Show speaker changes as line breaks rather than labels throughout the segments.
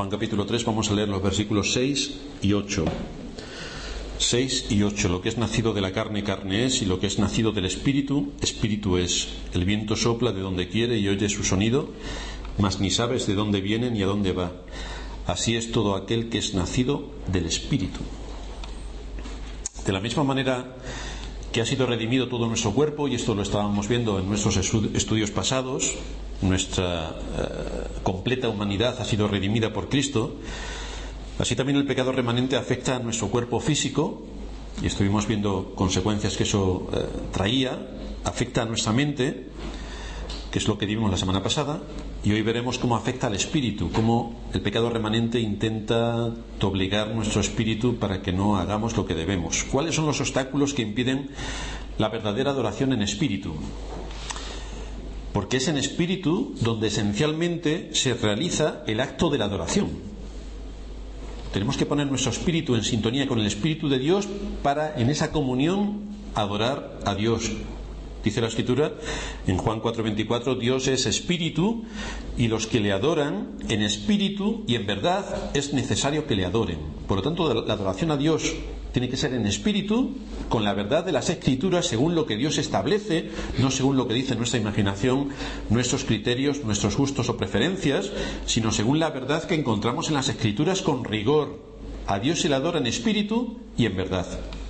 Juan capítulo 3, vamos a leer los versículos 6 y 8. 6 y 8. Lo que es nacido de la carne, carne es, y lo que es nacido del Espíritu, Espíritu es. El viento sopla de donde quiere y oye su sonido, mas ni sabes de dónde viene ni a dónde va. Así es todo aquel que es nacido del Espíritu. De la misma manera que ha sido redimido todo nuestro cuerpo, y esto lo estábamos viendo en nuestros estudios pasados, nuestra completa humanidad ha sido redimida por Cristo, así también el pecado remanente afecta a nuestro cuerpo físico, y estuvimos viendo consecuencias que eso traía, afecta a nuestra mente, que es lo que vimos la semana pasada, y hoy veremos cómo afecta al espíritu, cómo el pecado remanente intenta doblegar nuestro espíritu para que no hagamos lo que debemos. ¿Cuáles son los obstáculos que impiden la verdadera adoración en espíritu? Porque es en espíritu donde esencialmente se realiza el acto de la adoración. Tenemos que poner nuestro espíritu en sintonía con el Espíritu de Dios para, en esa comunión, adorar a Dios. Dice la Escritura en Juan 4:24, Dios es espíritu y los que le adoran en espíritu y en verdad es necesario que le adoren. Por lo tanto, la adoración a Dios tiene que ser en espíritu, con la verdad de las Escrituras, según lo que Dios establece, no según lo que dice nuestra imaginación, nuestros criterios, nuestros gustos o preferencias, sino según la verdad que encontramos en las Escrituras con rigor. A Dios se le adora en espíritu y en verdad.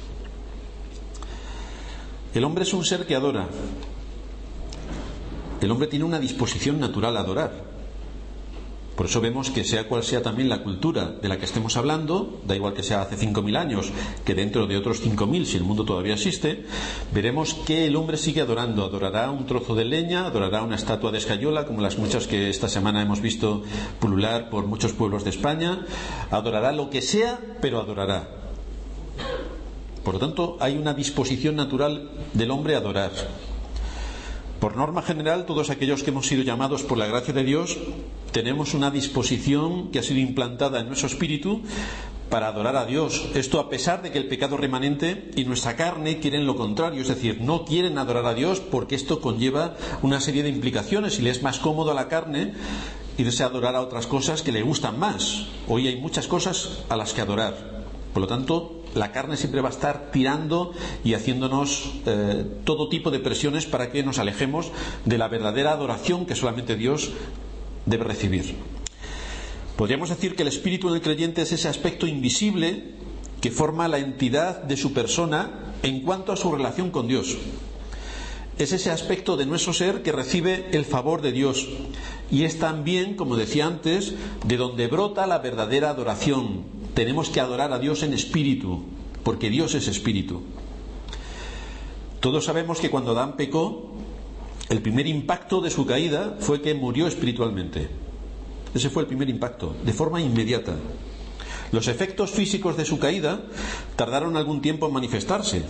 El hombre es un ser que adora. El hombre tiene una disposición natural a adorar. Por eso vemos que sea cual sea también la cultura de la que estemos hablando, da igual que sea hace 5.000 años que dentro de otros 5.000, si el mundo todavía existe, veremos que el hombre sigue adorando. Adorará un trozo de leña, adorará una estatua de escayola, como las muchas que esta semana hemos visto pulular por muchos pueblos de España. Adorará lo que sea, pero adorará. Por lo tanto, hay una disposición natural del hombre a adorar. Por norma general, todos aquellos que hemos sido llamados por la gracia de Dios, tenemos una disposición que ha sido implantada en nuestro espíritu para adorar a Dios. Esto a pesar de que el pecado remanente y nuestra carne quieren lo contrario, es decir, no quieren adorar a Dios porque esto conlleva una serie de implicaciones y le es más cómodo a la carne irse a adorar a otras cosas que le gustan más. Hoy hay muchas cosas a las que adorar. Por lo tanto, la carne siempre va a estar tirando y haciéndonos todo tipo de presiones para que nos alejemos de la verdadera adoración que solamente Dios debe recibir. Podríamos decir que el espíritu en el creyente es ese aspecto invisible que forma la entidad de su persona en cuanto a su relación con Dios. Es ese aspecto de nuestro ser que recibe el favor de Dios, y es también, como decía antes, de donde brota la verdadera adoración. Tenemos que adorar a Dios en espíritu, porque Dios es espíritu. Todos sabemos que cuando Adán pecó, el primer impacto de su caída fue que murió espiritualmente. Ese fue el primer impacto, de forma inmediata. Los efectos físicos de su caída tardaron algún tiempo en manifestarse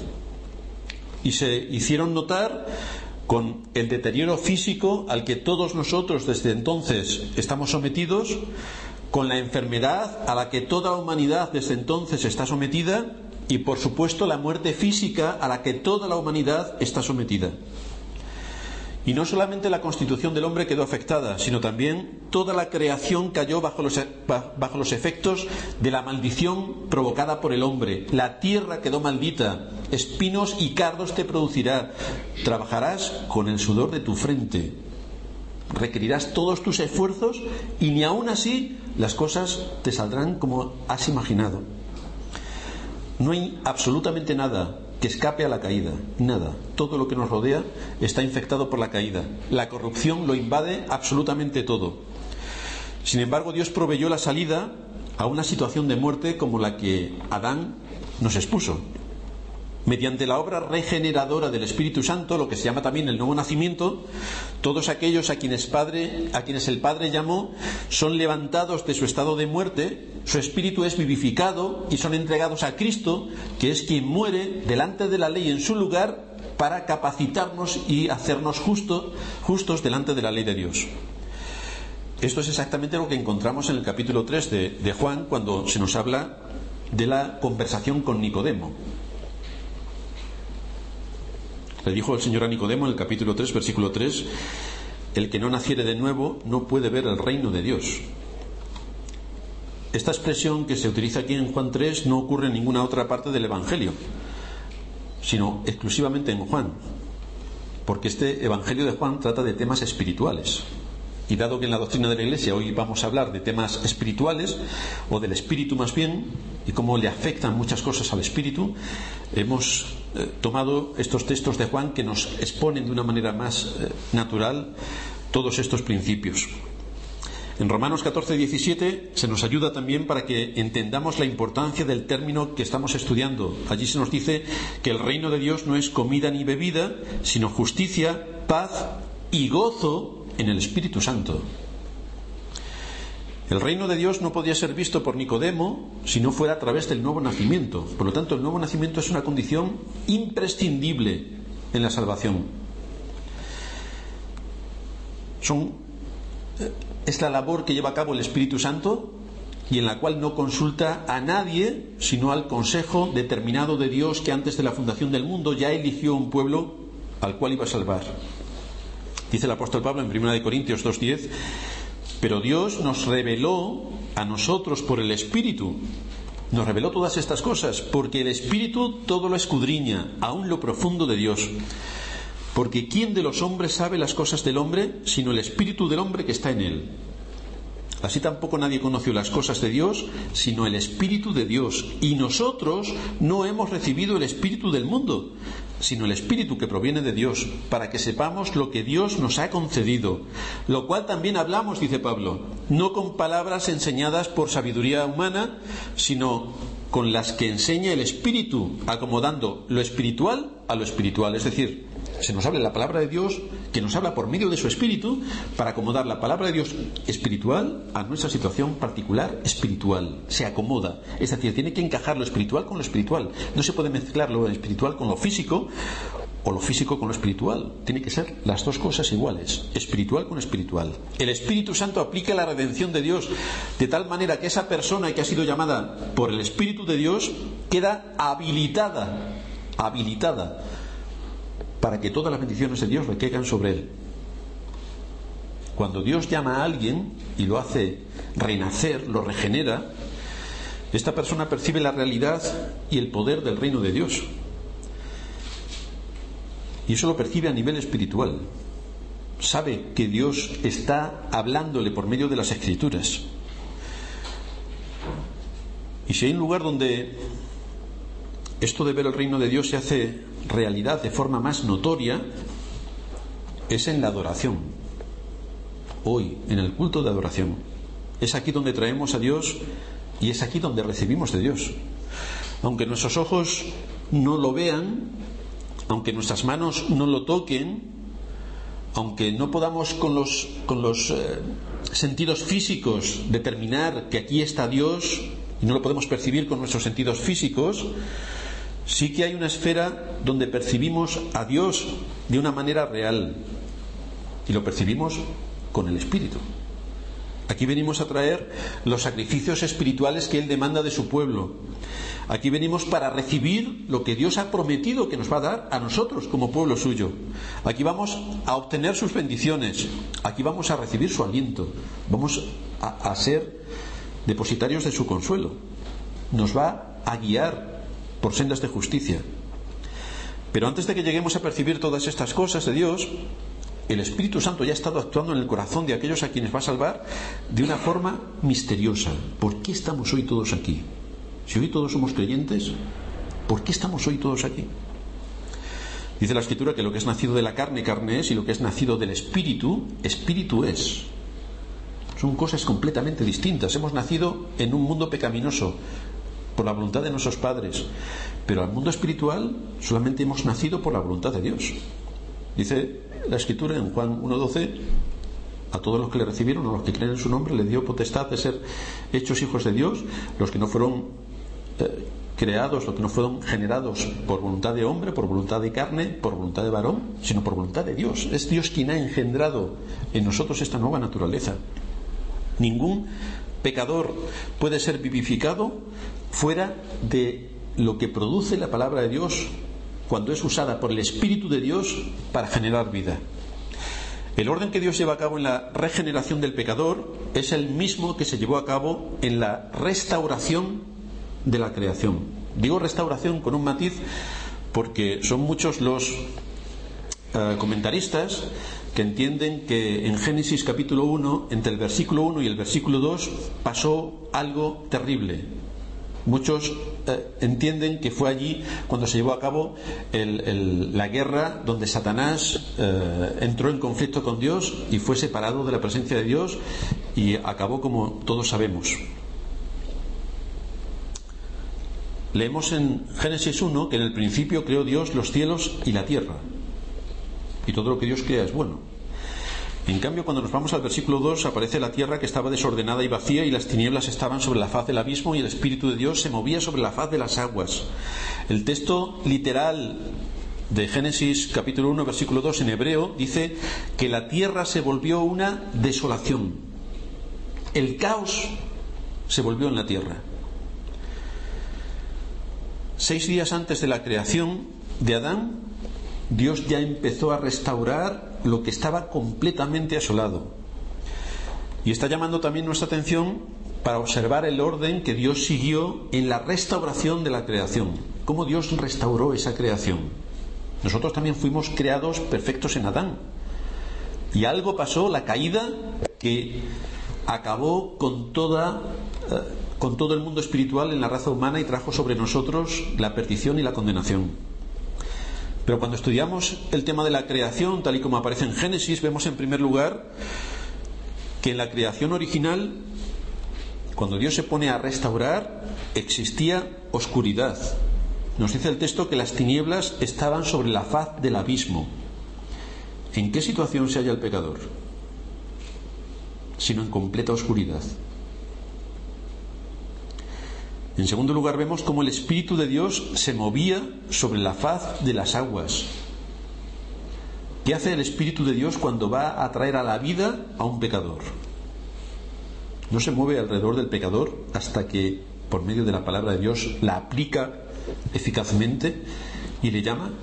y se hicieron notar con el deterioro físico al que todos nosotros desde entonces estamos sometidos, con la enfermedad a la que toda la humanidad desde entonces está sometida, y por supuesto la muerte física a la que toda la humanidad está sometida. Y no solamente la constitución del hombre quedó afectada, sino también toda la creación cayó bajo los efectos de la maldición provocada por el hombre. La tierra quedó maldita, espinos y cardos te producirá, trabajarás con el sudor de tu frente, requerirás todos tus esfuerzos y ni aun así las cosas te saldrán como has imaginado. No hay absolutamente nada que escape a la caída, nada. Todo lo que nos rodea está infectado por la caída. La corrupción lo invade absolutamente todo. Sin embargo, Dios proveyó la salida a una situación de muerte como la que Adán nos expuso. Mediante la obra regeneradora del Espíritu Santo, lo que se llama también el nuevo nacimiento, todos aquellos a quienes el Padre llamó son levantados de su estado de muerte, su espíritu es vivificado y son entregados a Cristo, que es quien muere delante de la ley en su lugar para capacitarnos y hacernos justos delante de la ley de Dios. Esto es exactamente lo que encontramos en el capítulo 3 de Juan, cuando se nos habla de la conversación con Nicodemo. Le dijo el Señor a Nicodemo en el capítulo 3, versículo 3: el que no naciere de nuevo no puede ver el reino de Dios. esta expresión que se utiliza aquí en Juan 3 no ocurre en ninguna otra parte del Evangelio, sino exclusivamente en Juan, porque este Evangelio de Juan trata de temas espirituales. Y dado que en la doctrina de la Iglesia hoy vamos a hablar de temas espirituales, o del espíritu más bien, y cómo le afectan muchas cosas al espíritu, hemos tomado estos textos de Juan que nos exponen de una manera más natural todos estos principios. En Romanos 14:17 se nos ayuda también para que entendamos la importancia del término que estamos estudiando. Allí se nos dice que el reino de Dios no es comida ni bebida, sino justicia, paz y gozo en el Espíritu Santo. El reino de Dios no podía ser visto por Nicodemo si no fuera a través del nuevo nacimiento. Por lo tanto, el nuevo nacimiento es una condición imprescindible en la salvación. Es la labor que lleva a cabo el Espíritu Santo y en la cual no consulta a nadie sino al consejo determinado de Dios, que antes de la fundación del mundo ya eligió un pueblo al cual iba a salvar. Dice el apóstol Pablo en 1 Corintios 2:10: pero Dios nos reveló a nosotros por el Espíritu. Nos reveló todas estas cosas porque el Espíritu todo lo escudriña, aún lo profundo de Dios. Porque ¿quién de los hombres sabe las cosas del hombre sino el Espíritu del hombre que está en él? Así tampoco nadie conoció las cosas de Dios sino el Espíritu de Dios. Y nosotros no hemos recibido el Espíritu del mundo, sino el Espíritu que proviene de Dios, para que sepamos lo que Dios nos ha concedido. Lo cual también hablamos, dice Pablo, no con palabras enseñadas por sabiduría humana, sino con las que enseña el Espíritu, acomodando lo espiritual a lo espiritual. Es decir, se nos habla la palabra de Dios, que nos habla por medio de su Espíritu, para acomodar la palabra de Dios espiritual a nuestra situación particular espiritual. Se acomoda, es decir, tiene que encajar lo espiritual con lo espiritual. No se puede mezclar lo espiritual con lo físico, o lo físico con lo espiritual. Tiene que ser las dos cosas iguales, espiritual con espiritual. El Espíritu Santo aplica la redención de Dios de tal manera que esa persona que ha sido llamada por el Espíritu de Dios queda habilitada para que todas las bendiciones de Dios recaigan sobre él. Cuando Dios llama a alguien y lo hace renacer, lo regenera, esta persona percibe la realidad y el poder del reino de Dios. Y eso lo percibe a nivel espiritual. Sabe que Dios está hablándole por medio de las Escrituras. Y si hay un lugar donde esto de ver el reino de Dios se hace realidad de forma más notoria, es en la adoración. Hoy, en el culto de adoración, es aquí donde traemos a Dios y es aquí donde recibimos de Dios. Aunque nuestros ojos no lo vean, aunque nuestras manos no lo toquen, aunque no podamos con los sentidos físicos determinar que aquí está Dios, y no lo podemos percibir con nuestros sentidos físicos, sí que hay una esfera donde percibimos a Dios de una manera real, y lo percibimos con el Espíritu. Aquí venimos a traer los sacrificios espirituales que Él demanda de su pueblo. Aquí venimos para recibir lo que Dios ha prometido que nos va a dar a nosotros como pueblo suyo. Aquí vamos a obtener sus bendiciones. Aquí vamos a recibir su aliento. Vamos a ser depositarios de su consuelo. Nos va a guiar por sendas de justicia. Pero antes de que lleguemos a percibir todas estas cosas de Dios, el Espíritu Santo ya ha estado actuando en el corazón de aquellos a quienes va a salvar de una forma misteriosa. ¿Por qué estamos hoy todos aquí? Si hoy todos somos creyentes, ¿por qué estamos hoy todos aquí? Dice la Escritura que lo que es nacido de la carne, carne es, y lo que es nacido del Espíritu, Espíritu es. Son cosas completamente distintas. Hemos nacido en un mundo pecaminoso por la voluntad de nuestros padres, pero al mundo espiritual solamente hemos nacido por la voluntad de Dios. Dice la Escritura en Juan 1:12: a todos los que le recibieron, a los que creen en su nombre, le dio potestad de ser hechos hijos de Dios, los que no fueron creados, los que no fueron generados por voluntad de hombre, por voluntad de carne, por voluntad de varón, sino por voluntad de Dios. Es Dios quien ha engendrado en nosotros esta nueva naturaleza. Ningún pecador puede ser vivificado fuera de lo que produce la palabra de Dios cuando es usada por el Espíritu de Dios para generar vida. El orden que Dios lleva a cabo en la regeneración del pecador es el mismo que se llevó a cabo en la restauración de la creación. Digo restauración con un matiz porque son muchos los comentaristas que entienden que en Génesis capítulo 1, entre el versículo 1 y el versículo 2, pasó algo terrible. Muchos entienden que fue allí cuando se llevó a cabo la guerra donde Satanás entró en conflicto con Dios y fue separado de la presencia de Dios y acabó como todos sabemos. Leemos en Génesis 1 que en el principio creó Dios los cielos y la tierra, y todo lo que Dios crea es bueno. En cambio, cuando nos vamos al versículo 2, aparece la tierra que estaba desordenada y vacía, y las tinieblas estaban sobre la faz del abismo, y el Espíritu de Dios se movía sobre la faz de las aguas. El texto literal de Génesis capítulo 1, versículo 2 en hebreo dice que la tierra se volvió una desolación. El caos se volvió en la tierra. 6 días antes de la creación de Adán, Dios ya empezó a restaurar lo que estaba completamente asolado. Y está llamando también nuestra atención para observar el orden que Dios siguió en la restauración de la creación. Cómo Dios restauró esa creación. Nosotros también fuimos creados perfectos en Adán. Y algo pasó, la caída, que acabó con todo el mundo espiritual en la raza humana y trajo sobre nosotros la perdición y la condenación. Pero cuando estudiamos el tema de la creación, tal y como aparece en Génesis, vemos en primer lugar que en la creación original, cuando Dios se pone a restaurar, existía oscuridad. Nos dice el texto que las tinieblas estaban sobre la faz del abismo. ¿En qué situación se halla el pecador? Sino en completa oscuridad. En segundo lugar, vemos cómo el Espíritu de Dios se movía sobre la faz de las aguas. ¿Qué hace el Espíritu de Dios cuando va a traer a la vida a un pecador? No se mueve alrededor del pecador hasta que, por medio de la palabra de Dios, la aplica eficazmente y le llama.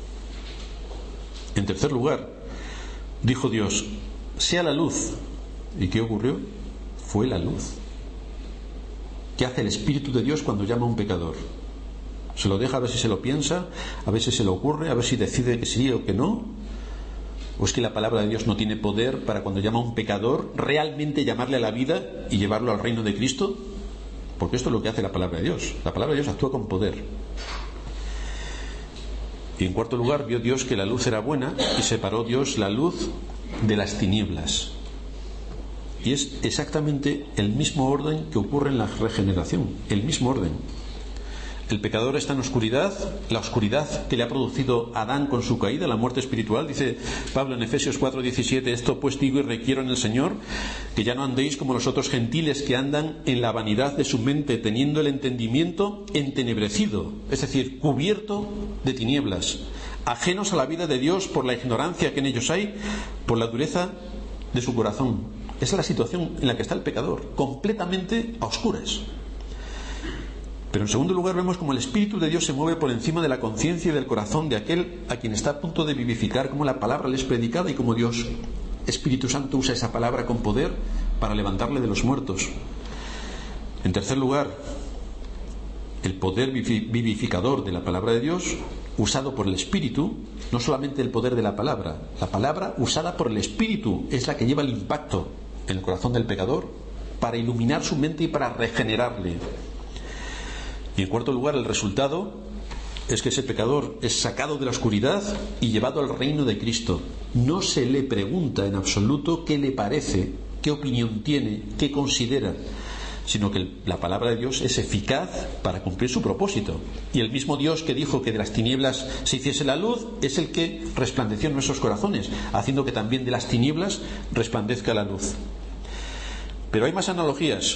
En tercer lugar, dijo Dios, sea la luz. ¿Y qué ocurrió? Fue la luz. ¿Qué hace el Espíritu de Dios cuando llama a un pecador? ¿Se lo deja a ver si se lo piensa? ¿A ver si se le ocurre? ¿A ver si decide que sí o que no? ¿O es que la palabra de Dios no tiene poder para cuando llama a un pecador realmente llamarle a la vida y llevarlo al reino de Cristo? Porque esto es lo que hace la palabra de Dios. La palabra de Dios actúa con poder. Y en cuarto lugar, vio Dios que la luz era buena y separó Dios la luz de las tinieblas. Y es exactamente el mismo orden que ocurre en la regeneración, el mismo orden. El pecador está en oscuridad, la oscuridad que le ha producido Adán con su caída, la muerte espiritual. Dice Pablo en Efesios 4:17, esto pues digo y requiero en el Señor, que ya no andéis como los otros gentiles que andan en la vanidad de su mente, teniendo el entendimiento entenebrecido, es decir, cubierto de tinieblas, ajenos a la vida de Dios por la ignorancia que en ellos hay, por la dureza de su corazón. Esa es la situación en la que está el pecador, completamente a oscuras. Pero en segundo lugar vemos como el Espíritu de Dios se mueve por encima de la conciencia y del corazón de aquel a quien está a punto de vivificar, como la palabra le es predicada y como Dios, Espíritu Santo, usa esa palabra con poder para levantarle de los muertos. En tercer lugar, el poder vivificador de la palabra de Dios, usado por el Espíritu, no solamente el poder de la palabra usada por el Espíritu es la que lleva el impacto en el corazón del pecador para iluminar su mente y para regenerarle. Y en cuarto lugar, el resultado es que ese pecador es sacado de la oscuridad y llevado al reino de Cristo. No se le pregunta en absoluto qué le parece, qué opinión tiene, qué considera, sino que la palabra de Dios es eficaz para cumplir su propósito. Y el mismo Dios que dijo que de las tinieblas se hiciese la luz es el que resplandeció en nuestros corazones, haciendo que también de las tinieblas resplandezca la luz. Pero hay más analogías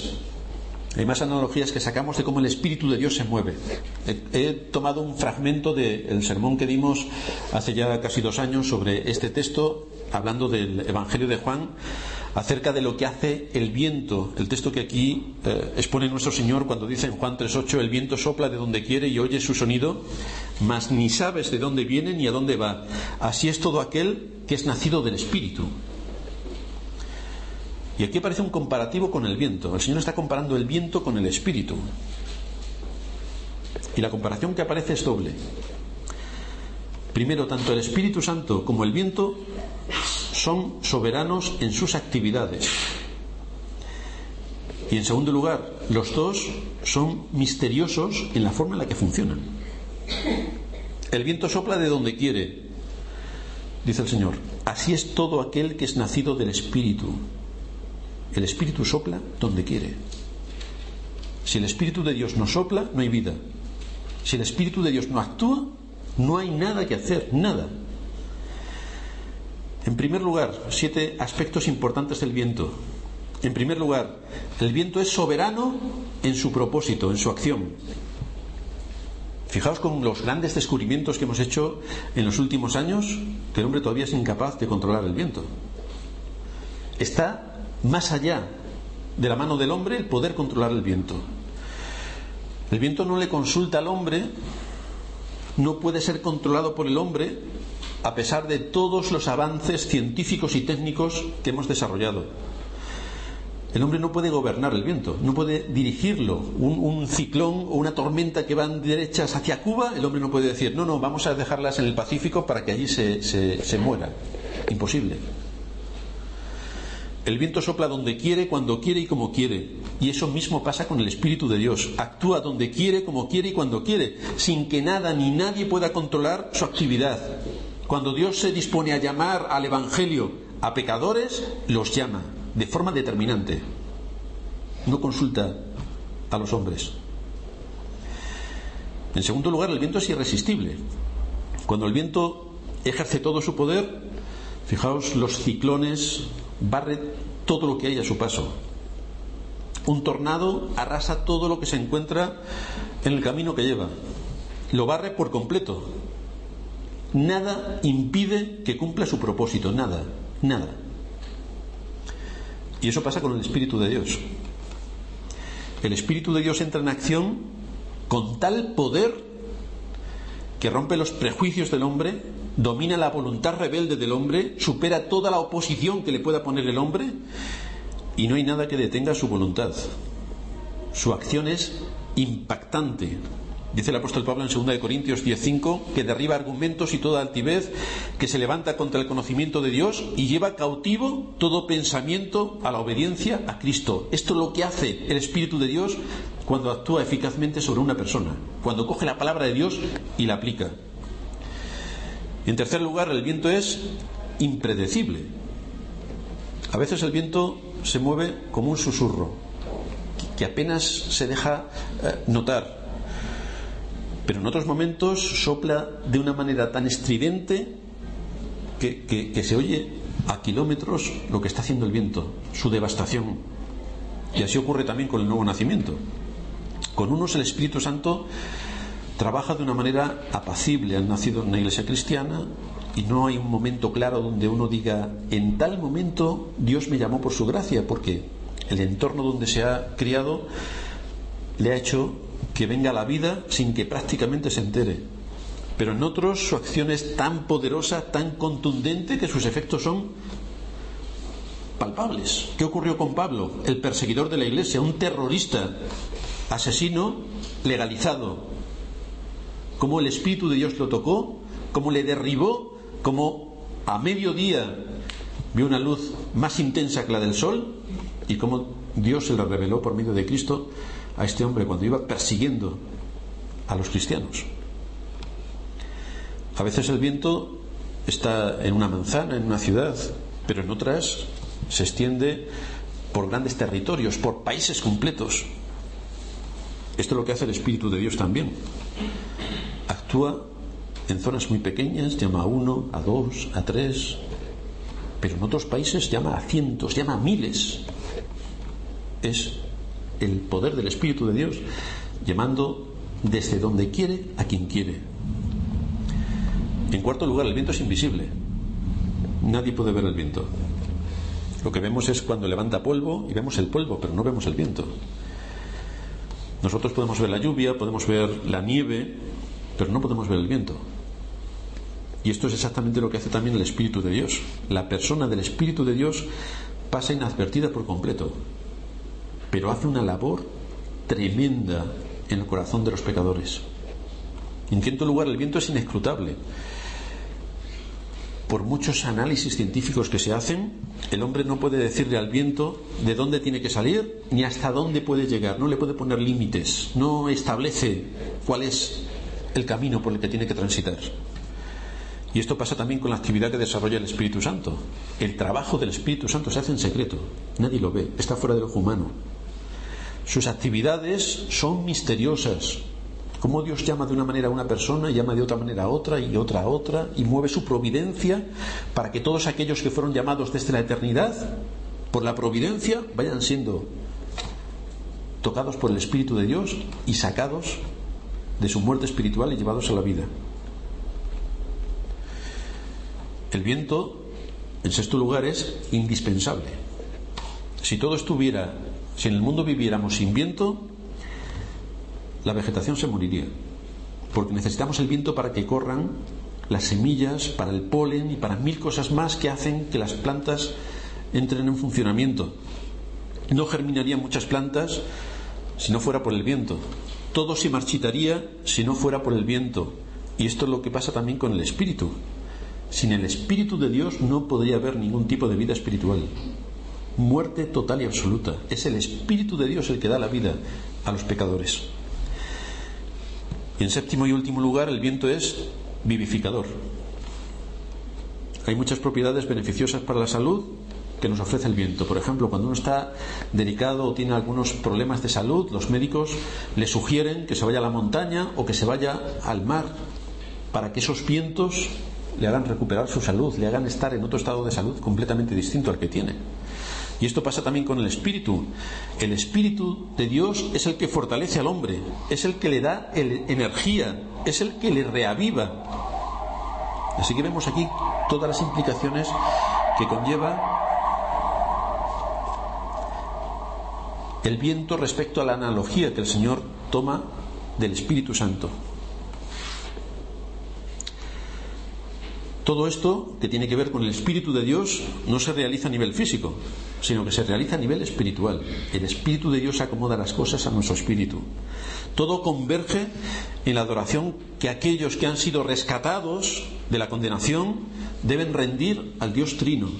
que sacamos de cómo el Espíritu de Dios se mueve. He tomado un fragmento del sermón que dimos hace ya casi 2 años sobre este texto, hablando del Evangelio de Juan, acerca de lo que hace el viento. El texto que aquí expone nuestro Señor cuando dice en Juan 3:8, el viento sopla de donde quiere y oye su sonido, mas ni sabes de dónde viene ni a dónde va. Así es todo aquel que es nacido del Espíritu. Y aquí aparece un comparativo con el viento. El Señor está comparando el viento con el Espíritu. Y la comparación que aparece es doble. Primero, tanto el Espíritu Santo como el viento son soberanos en sus actividades. Y en segundo lugar, los dos son misteriosos en la forma en la que funcionan. El viento sopla de donde quiere, dice el Señor. Así es todo aquel que es nacido del Espíritu. El Espíritu sopla donde quiere. Si el Espíritu de Dios no sopla, no hay vida. Si el Espíritu de Dios no actúa, no hay nada que hacer, nada. En primer lugar, 7 aspectos importantes del viento. En primer lugar, el viento es soberano en su propósito, en su acción. Fijaos con los grandes descubrimientos que hemos hecho en los últimos años, que el hombre todavía es incapaz de controlar el viento. Está más allá de la mano del hombre el poder controlar el viento. El viento no le consulta al hombre, no puede ser controlado por el hombre, a pesar de todos los avances científicos y técnicos que hemos desarrollado. El hombre no puede gobernar el viento, no puede dirigirlo. Un ciclón o una tormenta que van derechas hacia Cuba, el hombre no puede decir, no, vamos a dejarlas en el Pacífico para que allí se muera. Imposible. El viento sopla donde quiere, cuando quiere y como quiere. Y eso mismo pasa con el Espíritu de Dios. Actúa donde quiere, como quiere y cuando quiere, sin que nada ni nadie pueda controlar su actividad. Cuando Dios se dispone a llamar al Evangelio a pecadores, los llama de forma determinante. No consulta a los hombres. En segundo lugar, el viento es irresistible. Cuando el viento ejerce todo su poder, fijaos, los ciclones, barre todo lo que hay a su paso. Un tornado arrasa todo lo que se encuentra en el camino que lleva. Lo barre por completo. Nada impide que cumpla su propósito, nada. Y eso pasa con el Espíritu de Dios. El Espíritu de Dios entra en acción con tal poder que rompe los prejuicios del hombre, domina la voluntad rebelde del hombre, supera toda la oposición que le pueda poner el hombre, y no hay nada que detenga su voluntad. Su acción es impactante. Dice el apóstol Pablo en 2 Corintios 10:5 que derriba argumentos y toda altivez que se levanta contra el conocimiento de Dios y lleva cautivo todo pensamiento a la obediencia a Cristo. Esto es lo que hace el Espíritu de Dios cuando actúa eficazmente sobre una persona, cuando coge la palabra de Dios y la aplica. En tercer lugar, el viento es impredecible. A veces el viento se mueve como un susurro que apenas se deja notar. Pero en otros momentos sopla de una manera tan estridente que se oye a kilómetros lo que está haciendo el viento, su devastación. Y así ocurre también con el nuevo nacimiento. Con unos el Espíritu Santo trabaja de una manera apacible. Han nacido en una iglesia cristiana y no hay un momento claro donde uno diga, en tal momento Dios me llamó por su gracia, porque el entorno donde se ha criado le ha hecho que venga a la vida sin que prácticamente se entere. Pero en otros su acción es tan poderosa, tan contundente, que sus efectos son palpables. ¿Qué ocurrió con Pablo, el perseguidor de la iglesia, un terrorista, asesino legalizado? Cómo el Espíritu de Dios lo tocó, cómo le derribó, cómo a mediodía vio una luz más intensa que la del sol, y cómo Dios se lo reveló por medio de Cristo a este hombre cuando iba persiguiendo a los cristianos. A veces el viento está en una manzana, en una ciudad, pero en otras se extiende por grandes territorios, por países completos. Esto es lo que hace el Espíritu de Dios también. Actúa en zonas muy pequeñas, llama a 1, a 2, a 3, pero en otros países llama a cientos, llama a miles. Es el poder del Espíritu de Dios llamando desde donde quiere a quien quiere. En cuarto lugar, el viento es invisible. Nadie puede ver el viento. Lo que vemos es cuando levanta polvo y vemos el polvo, pero no vemos el viento. Nosotros podemos ver la lluvia, podemos ver la nieve, pero no podemos ver el viento. Y esto es exactamente lo que hace también el Espíritu de Dios. La persona del Espíritu de Dios pasa inadvertida por completo, pero hace una labor tremenda en el corazón de los pecadores. En quinto lugar, el viento es inescrutable. Por muchos análisis científicos que se hacen, el hombre no puede decirle al viento de dónde tiene que salir ni hasta dónde puede llegar, no le puede poner límites, no establece cuál es el camino por el que tiene que transitar. Y esto pasa también con la actividad que desarrolla el Espíritu Santo. El trabajo del Espíritu Santo se hace en secreto, nadie lo ve, está fuera del ojo humano. Sus actividades son misteriosas. Cómo Dios llama de una manera a una persona, llama de otra manera a otra, y mueve su providencia para que todos aquellos que fueron llamados desde la eternidad por la providencia vayan siendo tocados por el Espíritu de Dios y sacados de su muerte espiritual y llevados a la vida. El viento, en sexto lugar, es indispensable. Si en el mundo viviéramos sin viento, la vegetación se moriría, porque necesitamos el viento para que corran las semillas, para el polen y para 1000 cosas más que hacen que las plantas entren en funcionamiento. No germinarían muchas plantas si no fuera por el viento. Todo se marchitaría si no fuera por el viento. Y esto es lo que pasa también con el Espíritu. Sin el Espíritu de Dios no podría haber ningún tipo de vida espiritual. Muerte total y absoluta. Es el Espíritu de Dios el que da la vida a los pecadores. Y en séptimo y último lugar, el viento es vivificador. Hay muchas propiedades beneficiosas para la salud que nos ofrece el viento. Por ejemplo, cuando uno está delicado o tiene algunos problemas de salud, los médicos le sugieren que se vaya a la montaña o que se vaya al mar para que esos vientos le hagan recuperar su salud, le hagan estar en otro estado de salud completamente distinto al que tiene. Y esto pasa también con el Espíritu. El Espíritu de Dios es el que fortalece al hombre, es el que le da energía, es el que le reaviva. Así que vemos aquí todas las implicaciones que conlleva el viento respecto a la analogía que el Señor toma del Espíritu Santo. Todo esto que tiene que ver con el Espíritu de Dios no se realiza a nivel físico, sino que se realiza a nivel espiritual. El Espíritu de Dios acomoda las cosas a nuestro espíritu. Todo converge en la adoración que aquellos que han sido rescatados de la condenación deben rendir al Dios Trino.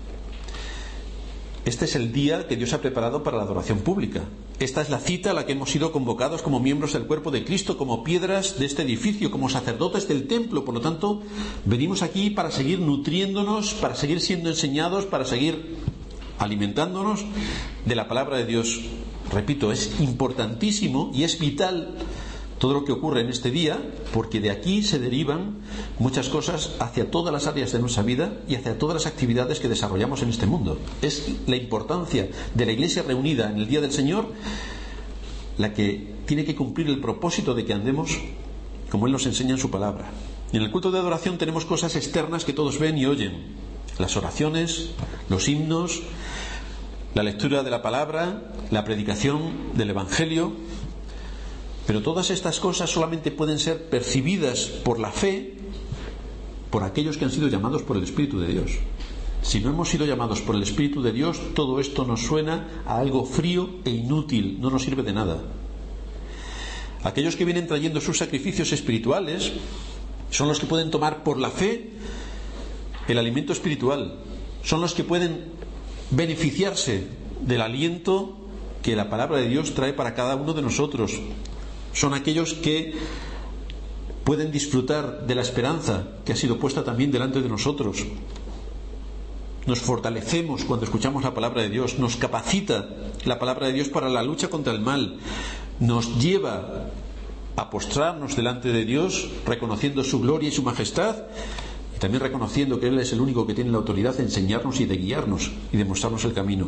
Este es el día que Dios ha preparado para la adoración pública. Esta es la cita a la que hemos sido convocados como miembros del cuerpo de Cristo, como piedras de este edificio, como sacerdotes del templo. Por lo tanto, venimos aquí para seguir nutriéndonos, para seguir siendo enseñados, para seguir alimentándonos de la palabra de Dios. Repito, es importantísimo y es vital todo lo que ocurre en este día, porque de aquí se derivan muchas cosas hacia todas las áreas de nuestra vida y hacia todas las actividades que desarrollamos en este mundo. Es la importancia de la Iglesia reunida en el día del Señor la que tiene que cumplir el propósito de que andemos como Él nos enseña en su palabra. Y en el culto de adoración tenemos cosas externas que todos ven y oyen: las oraciones, los himnos, la lectura de la palabra, la predicación del Evangelio. Pero todas estas cosas solamente pueden ser percibidas por la fe por aquellos que han sido llamados por el Espíritu de Dios. Si no hemos sido llamados por el Espíritu de Dios, todo esto nos suena a algo frío e inútil, no nos sirve de nada. Aquellos que vienen trayendo sus sacrificios espirituales son los que pueden tomar por la fe el alimento espiritual, son los que pueden beneficiarse del aliento que la palabra de Dios trae para cada uno de nosotros. Son aquellos que pueden disfrutar de la esperanza que ha sido puesta también delante de nosotros. Nos fortalecemos cuando escuchamos la palabra de Dios, nos capacita la palabra de Dios para la lucha contra el mal, nos lleva a postrarnos delante de Dios reconociendo su gloria y su majestad, y también reconociendo que Él es el único que tiene la autoridad de enseñarnos y de guiarnos y de mostrarnos el camino.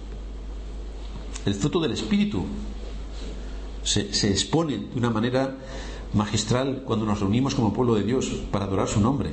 El fruto del Espíritu se expone de una manera magistral cuando nos reunimos como pueblo de Dios para adorar su nombre.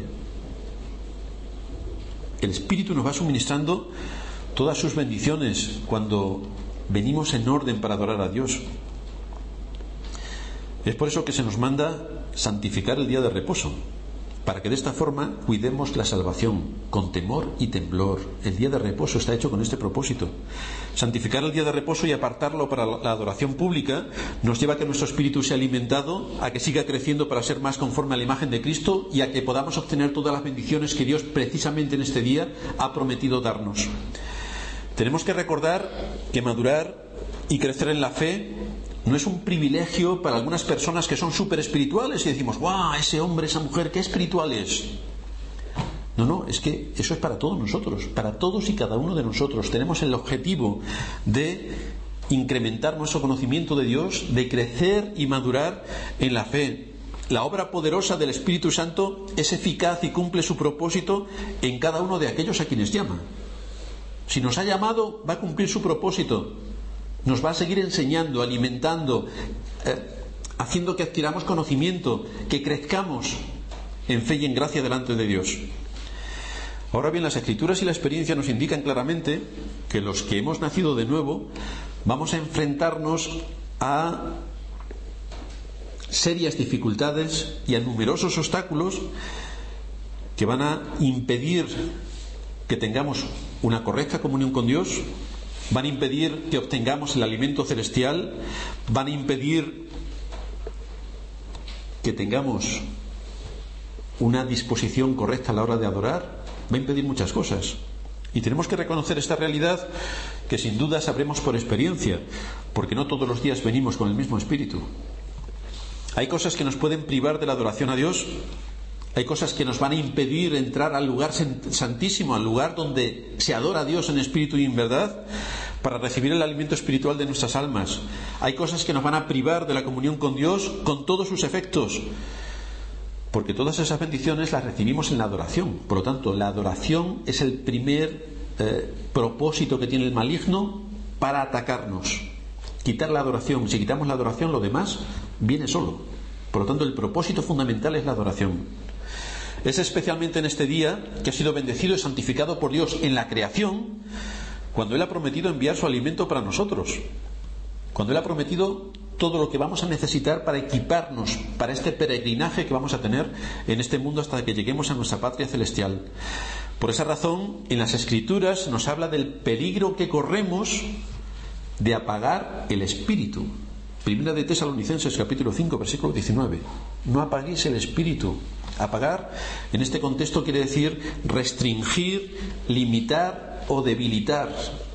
El Espíritu nos va suministrando todas sus bendiciones cuando venimos en orden para adorar a Dios. Es por eso que se nos manda santificar el día de reposo. para que de esta forma cuidemos la salvación con temor y temblor. El día de reposo está hecho con este propósito. Santificar el día de reposo y apartarlo para la adoración pública nos lleva a que nuestro espíritu sea alimentado, a que siga creciendo para ser más conforme a la imagen de Cristo y a que podamos obtener todas las bendiciones que Dios precisamente en este día ha prometido darnos. Tenemos que recordar que madurar y crecer en la fe no es un privilegio para algunas personas que son súper espirituales y decimos, ¡guau! Ese hombre, esa mujer, qué espiritual es. No, es que eso es para todos nosotros, para todos y cada uno de nosotros. Tenemos el objetivo de incrementar nuestro conocimiento de Dios, de crecer y madurar en la fe. La obra poderosa del Espíritu Santo es eficaz y cumple su propósito en cada uno de aquellos a quienes llama. Si nos ha llamado, va a cumplir su propósito. Nos va a seguir enseñando, alimentando, haciendo que adquiramos conocimiento, que crezcamos en fe y en gracia delante de Dios. Ahora bien, las Escrituras y la experiencia nos indican claramente que los que hemos nacido de nuevo vamos a enfrentarnos a serias dificultades y a numerosos obstáculos que van a impedir que tengamos una correcta comunión con Dios, van a impedir que obtengamos el alimento celestial, van a impedir que tengamos una disposición correcta a la hora de adorar, va a impedir muchas cosas. Y tenemos que reconocer esta realidad que sin duda sabremos por experiencia, porque no todos los días venimos con el mismo espíritu. Hay cosas que nos pueden privar de la adoración a Dios. Hay cosas que nos van a impedir entrar al lugar santísimo, al lugar donde se adora a Dios en espíritu y en verdad, para recibir el alimento espiritual de nuestras almas. Hay cosas que nos van a privar de la comunión con Dios con todos sus efectos, porque todas esas bendiciones las recibimos en la adoración. Por lo tanto, la adoración es el primer propósito que tiene el maligno para atacarnos. Quitar la adoración. Si quitamos la adoración, lo demás viene solo. Por lo tanto, el propósito fundamental es la adoración. Es especialmente en este día que ha sido bendecido y santificado por Dios en la creación, cuando Él ha prometido enviar su alimento para nosotros, cuando Él ha prometido todo lo que vamos a necesitar para equiparnos para este peregrinaje que vamos a tener en este mundo hasta que lleguemos a nuestra patria celestial. Por esa razón, en las Escrituras nos habla del peligro que corremos de apagar el espíritu. Primera de Tesalonicenses, capítulo 5, versículo 19. No apaguéis el espíritu. Apagar, en este contexto, quiere decir restringir, limitar o debilitar.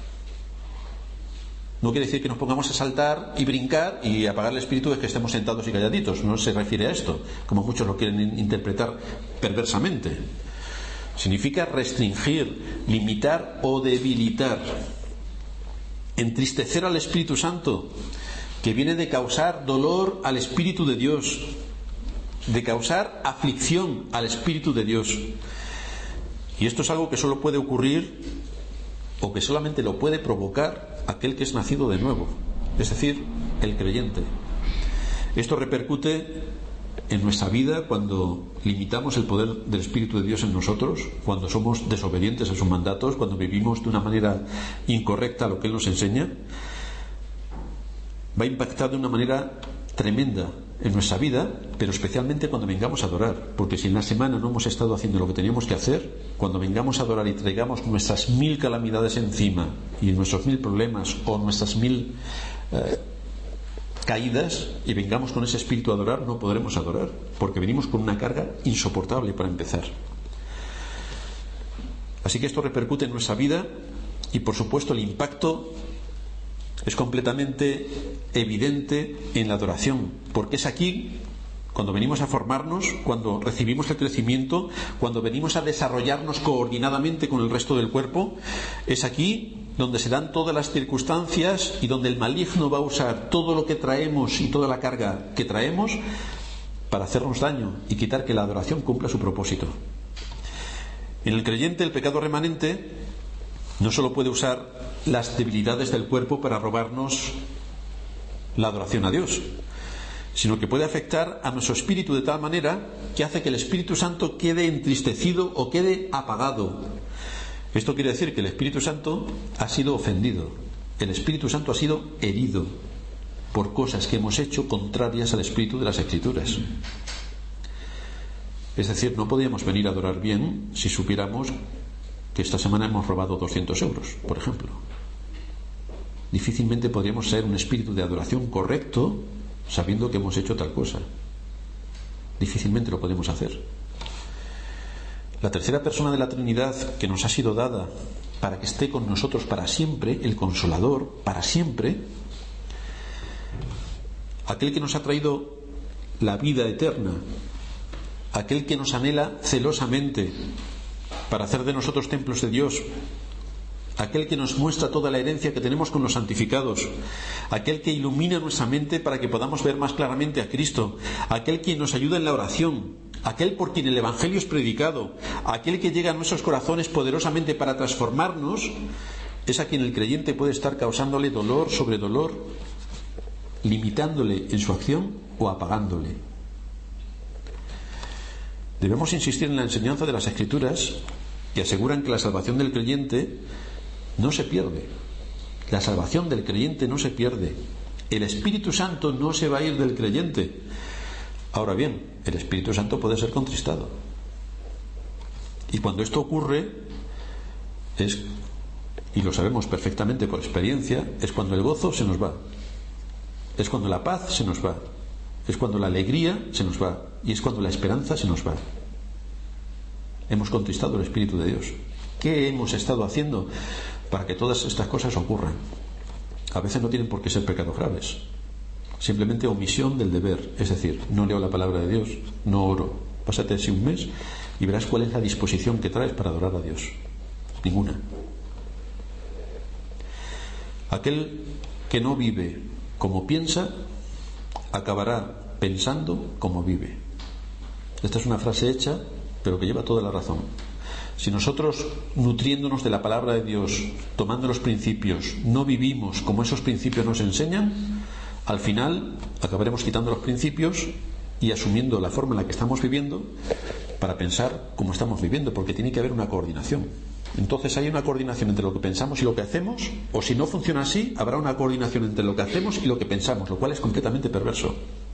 No quiere decir que nos pongamos a saltar y brincar y apagar el espíritu es que estemos sentados y calladitos. No se refiere a esto, como muchos lo quieren interpretar perversamente. Significa restringir, limitar o debilitar. Entristecer al Espíritu Santo, que viene de causar dolor al Espíritu de Dios, de causar aflicción al Espíritu de Dios. Y esto es algo que solo puede ocurrir, o que solamente lo puede provocar, aquel que es nacido de nuevo, es decir, el creyente. Esto repercute en nuestra vida cuando limitamos el poder del Espíritu de Dios en nosotros, cuando somos desobedientes a sus mandatos, cuando vivimos de una manera incorrecta lo que Él nos enseña. Va a impactar de una manera tremenda en nuestra vida, pero especialmente cuando vengamos a adorar, porque si en la semana no hemos estado haciendo lo que teníamos que hacer, cuando vengamos a adorar y traigamos nuestras 1000 calamidades encima y nuestros 1000 problemas o nuestras 1000 caídas y vengamos con ese espíritu a adorar, no podremos adorar, porque venimos con una carga insoportable para empezar. Así que esto repercute en nuestra vida y, por supuesto, el impacto es completamente evidente en la adoración, porque es aquí cuando venimos a formarnos, cuando recibimos el crecimiento, cuando venimos a desarrollarnos coordinadamente con el resto del cuerpo. Es aquí donde se dan todas las circunstancias y donde el maligno va a usar todo lo que traemos y toda la carga que traemos para hacernos daño y quitar que la adoración cumpla su propósito. En el creyente, el pecado remanente no solo puede usar las debilidades del cuerpo para robarnos la adoración a Dios, sino que puede afectar a nuestro espíritu de tal manera que hace que el Espíritu Santo quede entristecido o quede apagado. Esto quiere decir que el Espíritu Santo ha sido ofendido, el Espíritu Santo ha sido herido por cosas que hemos hecho contrarias al espíritu de las Escrituras. Es decir, no podríamos venir a adorar bien si supiéramos que esta semana hemos robado 200 euros, por ejemplo. Difícilmente podríamos ser un espíritu de adoración correcto sabiendo que hemos hecho tal cosa. Difícilmente lo podemos hacer. La tercera persona de la Trinidad que nos ha sido dada para que esté con nosotros para siempre, el Consolador, para siempre, aquel que nos ha traído la vida eterna, aquel que nos anhela celosamente para hacer de nosotros templos de Dios, aquel que nos muestra toda la herencia que tenemos con los santificados, aquel que ilumina nuestra mente para que podamos ver más claramente a Cristo, aquel que nos ayuda en la oración, aquel por quien el Evangelio es predicado, aquel que llega a nuestros corazones poderosamente para transformarnos, es a quien el creyente puede estar causándole dolor sobre dolor, limitándole en su acción o apagándole. Debemos insistir en la enseñanza de las Escrituras que aseguran que la salvación del creyente no se pierde. La salvación del creyente no se pierde. El Espíritu Santo no se va a ir del creyente. Ahora bien, el Espíritu Santo puede ser contristado. Y cuando esto ocurre, y lo sabemos perfectamente por experiencia, es cuando el gozo se nos va. Es cuando la paz se nos va. Es cuando la alegría se nos va. Y es cuando la esperanza se nos va. Hemos contristado el Espíritu de Dios. ¿Qué hemos estado haciendo para que todas estas cosas ocurran? A veces no tienen por qué ser pecados graves. Simplemente omisión del deber. Es decir, no leo la palabra de Dios, no oro. Pásate así un mes y verás cuál es la disposición que traes para adorar a Dios. Ninguna. Aquel que no vive como piensa, acabará pensando como vive. Esta es una frase hecha, pero que lleva toda la razón. Si nosotros, nutriéndonos de la palabra de Dios, tomando los principios, no vivimos como esos principios nos enseñan, al final acabaremos quitando los principios y asumiendo la forma en la que estamos viviendo para pensar como estamos viviendo, porque tiene que haber una coordinación. Entonces hay una coordinación entre lo que pensamos y lo que hacemos, o si no funciona así, habrá una coordinación entre lo que hacemos y lo que pensamos, lo cual es completamente perverso.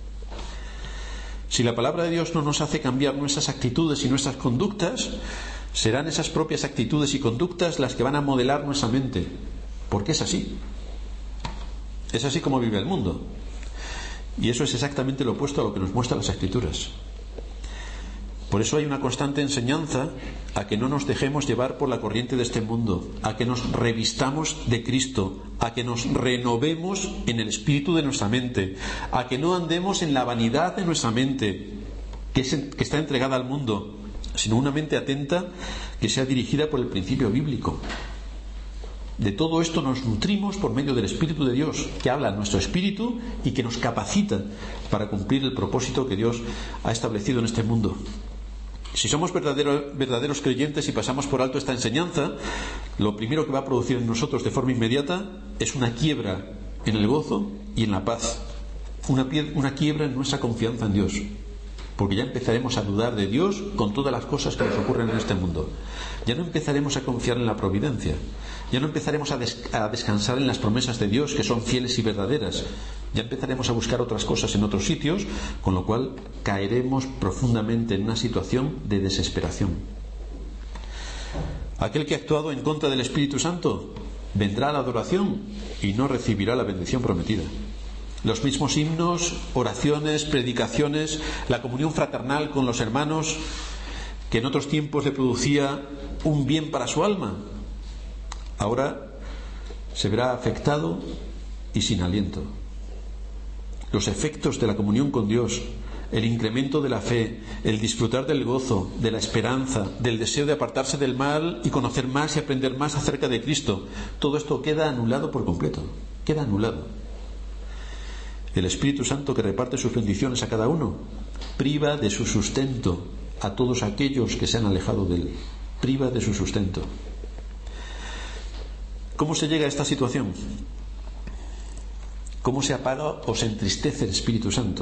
Si la palabra de Dios no nos hace cambiar nuestras actitudes y nuestras conductas, serán esas propias actitudes y conductas las que van a modelar nuestra mente, porque es así. Es así como vive el mundo. Y eso es exactamente lo opuesto a lo que nos muestran las Escrituras. Por eso hay una constante enseñanza a que no nos dejemos llevar por la corriente de este mundo, a que nos revistamos de Cristo, a que nos renovemos en el espíritu de nuestra mente, a que no andemos en la vanidad de nuestra mente, que está entregada al mundo, sino una mente atenta que sea dirigida por el principio bíblico. De todo esto nos nutrimos por medio del Espíritu de Dios, que habla en nuestro espíritu y que nos capacita para cumplir el propósito que Dios ha establecido en este mundo. Si somos verdaderos creyentes y pasamos por alto esta enseñanza, lo primero que va a producir en nosotros de forma inmediata es una quiebra en el gozo y en la paz, una quiebra en nuestra confianza en Dios, porque ya empezaremos a dudar de Dios con todas las cosas que nos ocurren en este mundo. Ya no empezaremos a confiar en la providencia, ya no empezaremos a descansar en las promesas de Dios, que son fieles y verdaderas. Ya empezaremos a buscar otras cosas en otros sitios, con lo cual caeremos profundamente en una situación de desesperación. Aquel que ha actuado en contra del Espíritu Santo vendrá a la adoración y no recibirá la bendición prometida. Los mismos himnos, oraciones, predicaciones, la comunión fraternal con los hermanos, que en otros tiempos le producía un bien para su alma, ahora se verá afectado y sin aliento. Los efectos de la comunión con Dios, el incremento de la fe, el disfrutar del gozo, de la esperanza, del deseo de apartarse del mal y conocer más y aprender más acerca de Cristo, todo esto queda anulado por completo, queda anulado. El Espíritu Santo, que reparte sus bendiciones a cada uno, priva de su sustento a todos aquellos que se han alejado de él, priva de su sustento. ¿Cómo se llega a esta situación? ¿Cómo se apaga o se entristece el Espíritu Santo?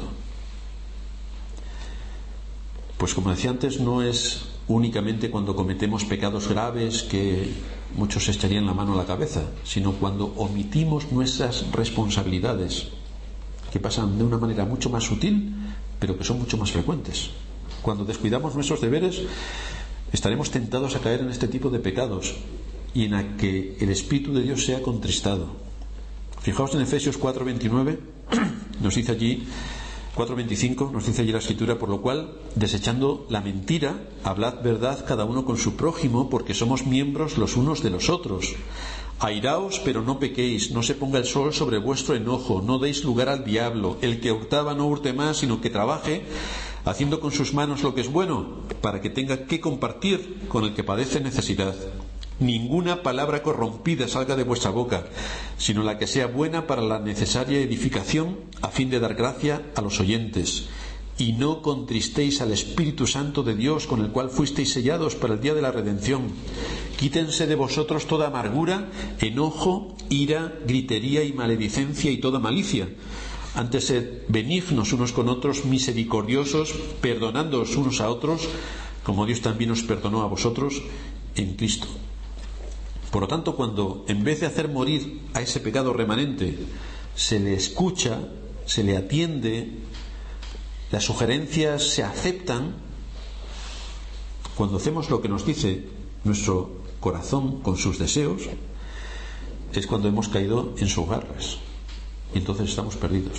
Pues como decía antes, no es únicamente cuando cometemos pecados graves que muchos se echarían la mano a la cabeza, sino cuando omitimos nuestras responsabilidades, que pasan de una manera mucho más sutil, pero que son mucho más frecuentes. Cuando descuidamos nuestros deberes, estaremos tentados a caer en este tipo de pecados y en a que el Espíritu de Dios sea contristado. Fijaos en Efesios 4:29, nos dice allí, 4:25, nos dice allí la Escritura: por lo cual, desechando la mentira, hablad verdad cada uno con su prójimo, porque somos miembros los unos de los otros. Airaos, pero no pequéis, no se ponga el sol sobre vuestro enojo, no deis lugar al diablo. El que hurtaba no hurte más, sino que trabaje, haciendo con sus manos lo que es bueno, para que tenga que compartir con el que padece necesidad. Ninguna palabra corrompida salga de vuestra boca, sino la que sea buena para la necesaria edificación, a fin de dar gracia a los oyentes. Y no contristéis al Espíritu Santo de Dios, con el cual fuisteis sellados para el día de la redención. Quítense de vosotros toda amargura, enojo, ira, gritería y maledicencia y toda malicia. Antes sed benignos unos con otros, misericordiosos, perdonándoos unos a otros, como Dios también os perdonó a vosotros en Cristo. Por lo tanto, cuando en vez de hacer morir a ese pecado remanente, se le escucha, se le atiende, las sugerencias se aceptan, cuando hacemos lo que nos dice nuestro corazón con sus deseos, es cuando hemos caído en sus garras y entonces estamos perdidos.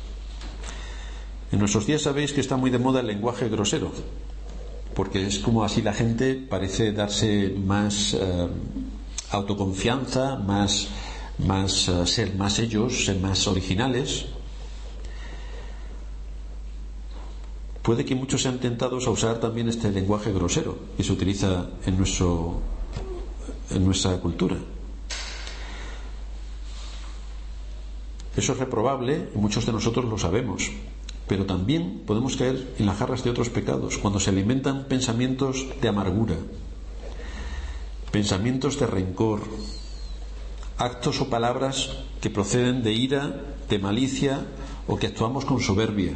En nuestros días sabéis que está muy de moda el lenguaje grosero, porque es como así la gente parece darse más autoconfianza, más ser más ellos, ser más originales. Puede que muchos sean tentados a usar también este lenguaje grosero que se utiliza en nuestra cultura. Eso es reprobable y muchos de nosotros lo sabemos, pero también podemos caer en las garras de otros pecados cuando se alimentan pensamientos de amargura, pensamientos de rencor, actos o palabras que proceden de ira, de malicia o que actuamos con soberbia.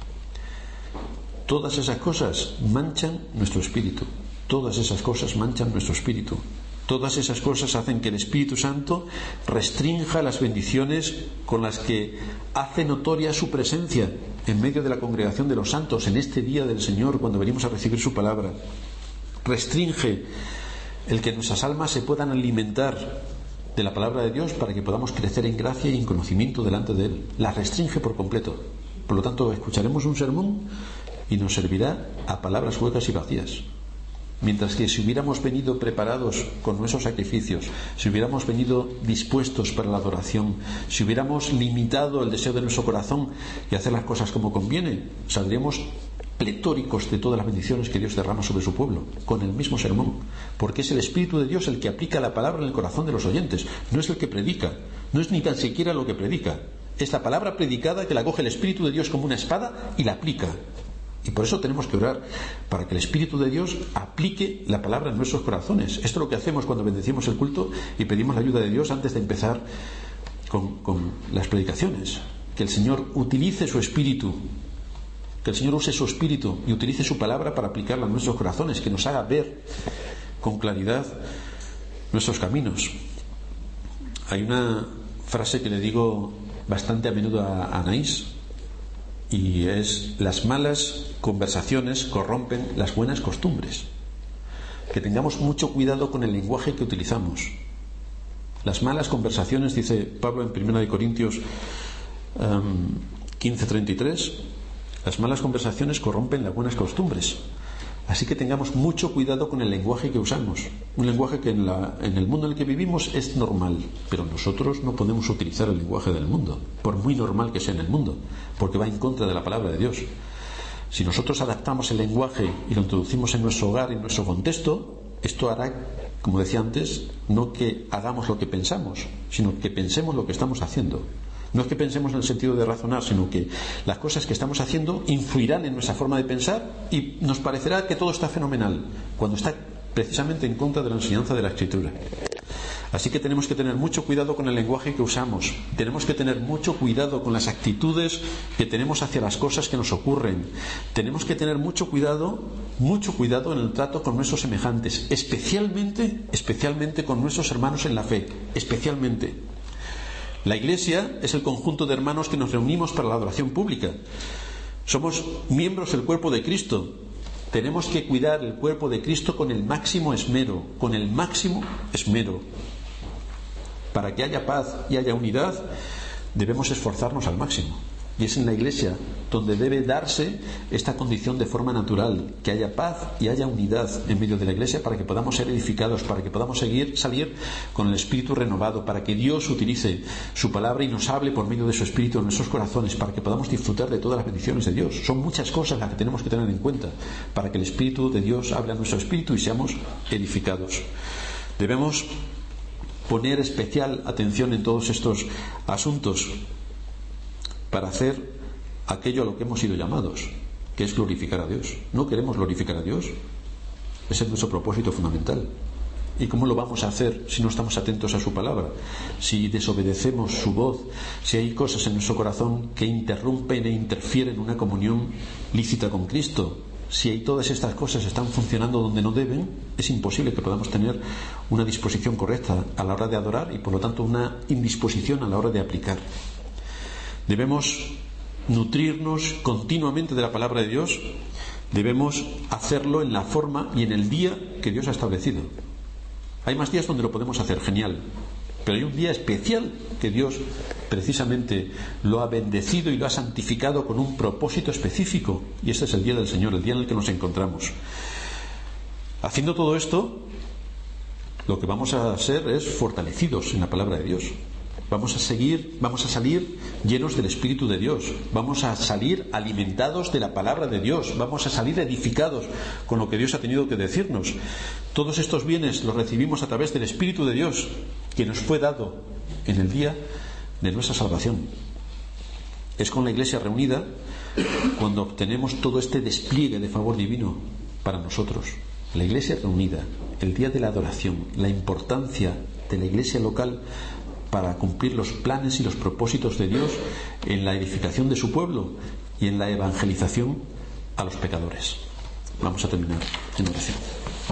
Todas esas cosas manchan nuestro espíritu. Todas esas cosas manchan nuestro espíritu. Todas esas cosas hacen que el Espíritu Santo restrinja las bendiciones con las que hace notoria su presencia en medio de la congregación de los santos en este día del Señor, cuando venimos a recibir su palabra. Restringe el que nuestras almas se puedan alimentar de la palabra de Dios para que podamos crecer en gracia y en conocimiento delante de Él. Las restringe por completo. Por lo tanto, escucharemos un sermón y nos servirá a palabras huecas y vacías. Mientras que si hubiéramos venido preparados con nuestros sacrificios, si hubiéramos venido dispuestos para la adoración, si hubiéramos limitado el deseo de nuestro corazón y hacer las cosas como conviene, saldríamos pletóricos de todas las bendiciones que Dios derrama sobre su pueblo, con el mismo sermón, porque es el Espíritu de Dios el que aplica la palabra en el corazón de los oyentes, no es el que predica, no es ni tan siquiera lo que predica, es la palabra predicada que la coge el Espíritu de Dios como una espada y la aplica. Y por eso tenemos que orar para que el Espíritu de Dios aplique la palabra en nuestros corazones. Esto es lo que hacemos cuando bendecimos el culto y pedimos la ayuda de Dios antes de empezar con las predicaciones. Que el Señor utilice su Espíritu, que el Señor use su Espíritu y utilice su palabra para aplicarla en nuestros corazones, que nos haga ver con claridad nuestros caminos. Hay una frase que le digo bastante a menudo a Anaís, y es: las malas conversaciones corrompen las buenas costumbres. Que tengamos mucho cuidado con el lenguaje que utilizamos. Las malas conversaciones, dice Pablo en 1 Corintios 15:33, las malas conversaciones corrompen las buenas costumbres. Así que tengamos mucho cuidado con el lenguaje que usamos. Un lenguaje que en el mundo en el que vivimos es normal, pero nosotros no podemos utilizar el lenguaje del mundo, por muy normal que sea en el mundo, porque va en contra de la palabra de Dios. Si nosotros adaptamos el lenguaje y lo introducimos en nuestro hogar y en nuestro contexto, esto hará, como decía antes, no que hagamos lo que pensamos, sino que pensemos lo que estamos haciendo. No es que pensemos en el sentido de razonar, sino que las cosas que estamos haciendo influirán en nuestra forma de pensar y nos parecerá que todo está fenomenal, cuando está precisamente en contra de la enseñanza de la Escritura. Así que tenemos que tener mucho cuidado con el lenguaje que usamos. Tenemos que tener mucho cuidado con las actitudes que tenemos hacia las cosas que nos ocurren. Tenemos que tener mucho cuidado en el trato con nuestros semejantes, especialmente con nuestros hermanos en la fe, especialmente. La Iglesia es el conjunto de hermanos que nos reunimos para la adoración pública. Somos miembros del cuerpo de Cristo Tenemos que cuidar el cuerpo de Cristo con el máximo esmero, Para que haya paz y haya unidad, debemos esforzarnos al máximo. Y es en la Iglesia donde debe darse esta condición de forma natural, que haya paz y haya unidad en medio de la Iglesia, para que podamos ser edificados, para que podamos salir con el espíritu renovado, para que Dios utilice su palabra y nos hable por medio de su espíritu en nuestros corazones, para que podamos disfrutar de todas las bendiciones de Dios. Son muchas cosas las que tenemos que tener en cuenta para que el espíritu de Dios hable a nuestro espíritu y seamos edificados. Debemos poner especial atención en todos estos asuntos para hacer aquello a lo que hemos sido llamados, que es glorificar a Dios. ¿No queremos glorificar a Dios? Ese es nuestro propósito fundamental. ¿Y cómo lo vamos a hacer si no estamos atentos a su palabra? Si desobedecemos su voz, si hay cosas en nuestro corazón que interrumpen e interfieren en una comunión lícita con Cristo, si hay todas estas cosas están funcionando donde no deben, es imposible que podamos tener una disposición correcta a la hora de adorar y por lo tanto una indisposición a la hora de aplicar. Debemos nutrirnos continuamente de la palabra de Dios. Debemos hacerlo en la forma y en el día que Dios ha establecido. Hay más días donde lo podemos hacer, genial, pero hay un día especial que Dios precisamente lo ha bendecido y lo ha santificado con un propósito específico, y este es el día del Señor, el día en el que nos encontramos. Haciendo todo esto, lo que vamos a ser es fortalecidos en la palabra de Dios. Vamos a salir llenos del Espíritu de Dios, vamos a salir alimentados de la palabra de Dios, vamos a salir edificados con lo que Dios ha tenido que decirnos. Todos estos bienes los recibimos a través del Espíritu de Dios, que nos fue dado en el día de nuestra salvación. Es con la Iglesia reunida cuando obtenemos todo este despliegue de favor divino para nosotros. La Iglesia reunida, el día de la adoración, la importancia de la Iglesia local para cumplir los planes y los propósitos de Dios en la edificación de su pueblo y en la evangelización a los pecadores. Vamos a terminar en oración.